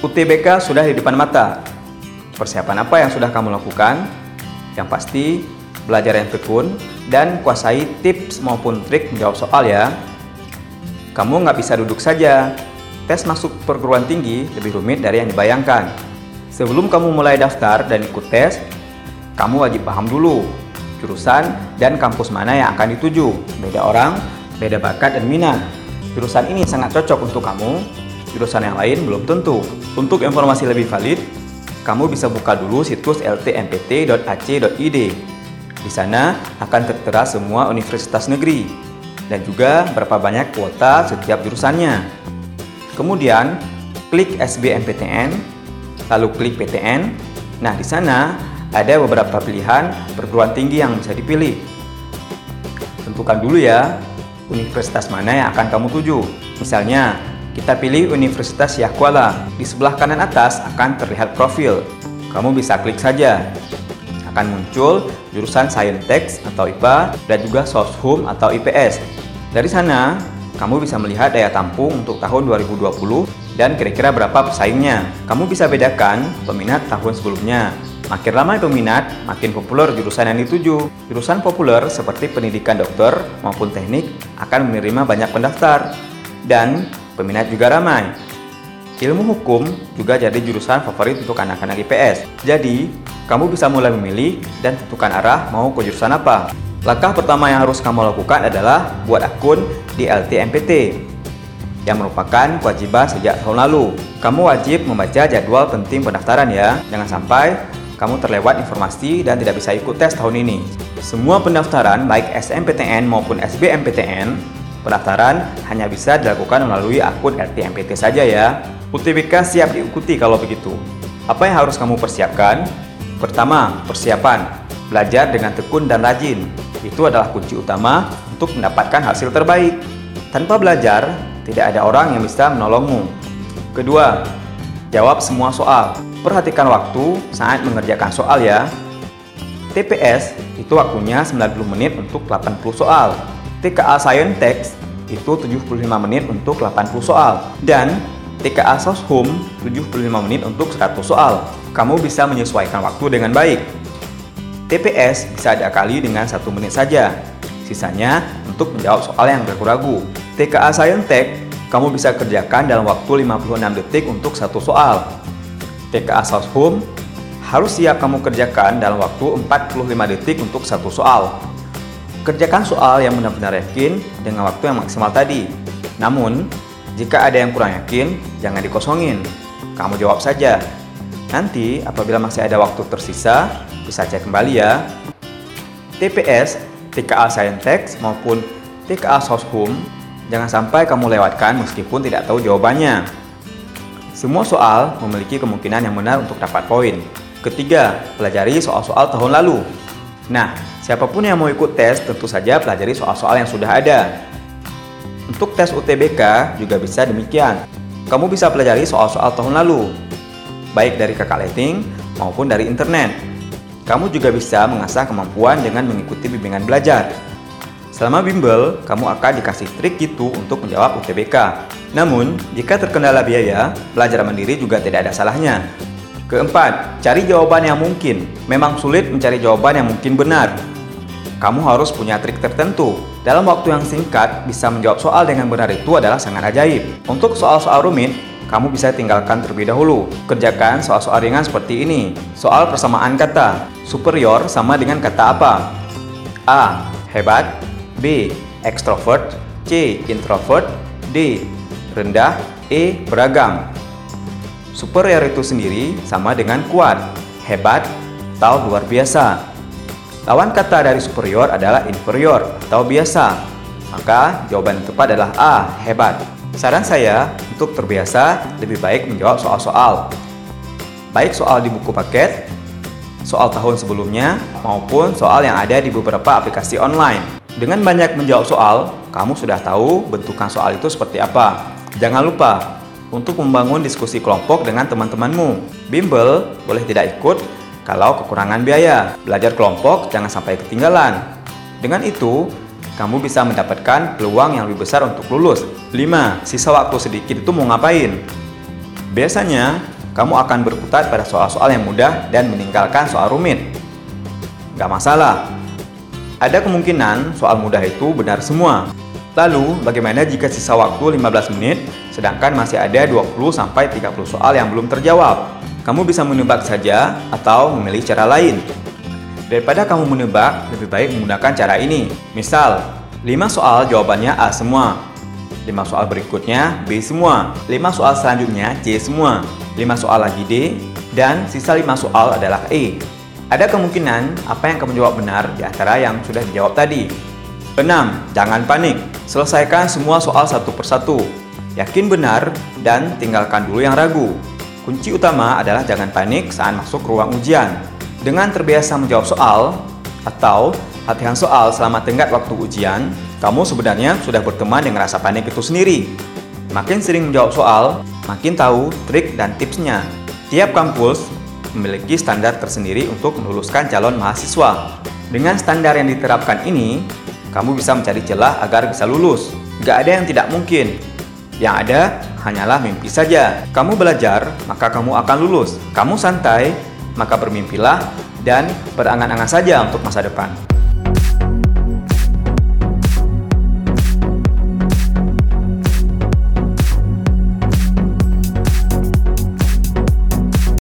UTBK sudah di depan mata. Persiapan apa yang sudah kamu lakukan? Yang pasti, belajar yang tekun dan kuasai tips maupun trik menjawab soal ya. Kamu nggak bisa duduk saja. Tes masuk perguruan tinggi lebih rumit dari yang dibayangkan. Sebelum kamu mulai daftar dan ikut tes, kamu wajib paham dulu jurusan dan kampus mana yang akan dituju. Beda orang, beda bakat dan minat. Jurusan ini sangat cocok untuk kamu, jurusan yang lain belum tentu. Untuk informasi lebih valid, kamu bisa buka dulu situs ltmpt.ac.id. Di sana akan tertera semua universitas negeri dan juga berapa banyak kuota setiap jurusannya. Kemudian, klik SBMPTN, lalu klik PTN. Nah, di sana ada beberapa pilihan perguruan tinggi yang bisa dipilih. Tentukan dulu ya, universitas mana yang akan kamu tuju. Misalnya, kita pilih Universitas Syah Kuala. Di sebelah kanan atas akan terlihat profil. Kamu bisa klik saja. Akan muncul jurusan Saintek atau IPA dan juga Soshum atau IPS. Dari sana, kamu bisa melihat daya tampung untuk tahun 2020 dan kira-kira berapa pesaingnya. Kamu bisa bedakan peminat tahun sebelumnya. Makin ramai peminat, makin populer jurusan yang dituju. Jurusan populer seperti pendidikan dokter maupun teknik akan menerima banyak pendaftar. Dan peminat juga ramai. Ilmu hukum juga jadi jurusan favorit untuk anak-anak IPS. Jadi, kamu bisa mulai memilih dan tentukan arah mau ke jurusan apa. Langkah pertama yang harus kamu lakukan adalah buat akun di LTMPT, yang merupakan kewajiban sejak tahun lalu. Kamu wajib membaca jadwal penting pendaftaran ya. Jangan sampai kamu terlewat informasi dan tidak bisa ikut tes tahun ini. Semua pendaftaran baik SNMPTN maupun SBMPTN, pendaftaran hanya bisa dilakukan melalui akun LTMPT saja ya. UTBK siap diikuti kalau begitu. Apa yang harus kamu persiapkan? Pertama, persiapan. Belajar dengan tekun dan rajin. Itu adalah kunci utama untuk mendapatkan hasil terbaik. Tanpa belajar, tidak ada orang yang bisa menolongmu. Kedua, jawab semua soal. Perhatikan waktu saat mengerjakan soal ya. TPS itu waktunya 90 menit untuk 80 soal. TKA Saintek itu 75 menit untuk 80 soal. Dan TKA Soshum 75 menit untuk 100 soal. Kamu bisa menyesuaikan waktu dengan baik. TPS bisa diakali dengan 1 menit saja. Sisanya untuk menjawab soal yang ragu-ragu. TKA Saintek kamu bisa kerjakan dalam waktu 56 detik untuk 1 soal. TKA Soshum harus siap kamu kerjakan dalam waktu 45 detik untuk 1 soal. Kerjakan soal yang benar-benar yakin dengan waktu yang maksimal tadi. Namun, jika ada yang kurang yakin, jangan dikosongin. Kamu jawab saja. Nanti, apabila masih ada waktu tersisa, bisa cek kembali ya. TPS, TKA Saintek maupun TKA Soshum, jangan sampai kamu lewatkan meskipun tidak tahu jawabannya. Semua soal memiliki kemungkinan yang benar untuk dapat poin. Ketiga, pelajari soal-soal tahun lalu. Nah, siapapun yang mau ikut tes tentu saja pelajari soal-soal yang sudah ada. Untuk tes UTBK juga bisa demikian. Kamu bisa pelajari soal-soal tahun lalu, baik dari kakak letting maupun dari internet. Kamu juga bisa mengasah kemampuan dengan mengikuti bimbingan belajar. Selama bimbel, kamu akan dikasih trik gitu untuk menjawab UTBK. Namun, jika terkendala biaya, belajar mandiri juga tidak ada salahnya. Keempat, cari jawaban yang mungkin. Memang sulit mencari jawaban yang mungkin benar. Kamu harus punya trik tertentu. Dalam waktu yang singkat, bisa menjawab soal dengan benar itu adalah sangat ajaib. Untuk soal-soal rumit, kamu bisa tinggalkan terlebih dahulu. Kerjakan soal-soal ringan seperti ini. Soal persamaan kata. Superior sama dengan kata apa? A. Hebat. B. Extrovert. C. Introvert. D. Rendah. E. Beragam. Superior itu sendiri sama dengan kuat, hebat, atau luar biasa. Lawan kata dari superior adalah inferior atau biasa. Maka jawaban yang tepat adalah A, hebat. Saran saya untuk terbiasa lebih baik menjawab soal-soal, baik soal di buku paket, soal tahun sebelumnya, maupun soal yang ada di beberapa aplikasi online. Dengan banyak menjawab soal, kamu sudah tahu bentukan soal itu seperti apa. Jangan lupa untuk membangun diskusi kelompok dengan teman-temanmu. Bimbel boleh tidak ikut kalau kekurangan biaya. Belajar kelompok jangan sampai ketinggalan. Dengan itu, kamu bisa mendapatkan peluang yang lebih besar untuk lulus. 5. Sisa waktu sedikit itu mau ngapain? Biasanya, kamu akan berkutat pada soal-soal yang mudah dan meninggalkan soal rumit. Gak masalah. Ada kemungkinan soal mudah itu benar semua. Lalu, bagaimana jika sisa waktu 15 menit, sedangkan masih ada 20-30 soal yang belum terjawab? Kamu bisa menebak saja atau memilih cara lain. Daripada kamu menebak, lebih baik menggunakan cara ini. Misal, 5 soal jawabannya A semua, 5 soal berikutnya B semua, 5 soal selanjutnya C semua, 5 soal lagi D, dan sisa 5 soal adalah E. Ada kemungkinan apa yang kamu jawab benar di antara yang sudah dijawab tadi. 6. Jangan panik. Selesaikan semua soal satu persatu. Yakin benar dan tinggalkan dulu yang ragu. Kunci utama adalah jangan panik saat masuk ruang ujian. Dengan terbiasa menjawab soal atau latihan soal selama tenggat waktu ujian, kamu sebenarnya sudah berteman dengan rasa panik itu sendiri. Makin sering menjawab soal, makin tahu trik dan tipsnya. Tiap kampus memiliki standar tersendiri untuk meluluskan calon mahasiswa. Dengan standar yang diterapkan ini, kamu bisa mencari celah agar bisa lulus. Gak ada yang tidak mungkin. Yang ada hanyalah mimpi saja. Kamu belajar, maka kamu akan lulus. Kamu santai, maka bermimpilah dan berangan-angan saja untuk masa depan.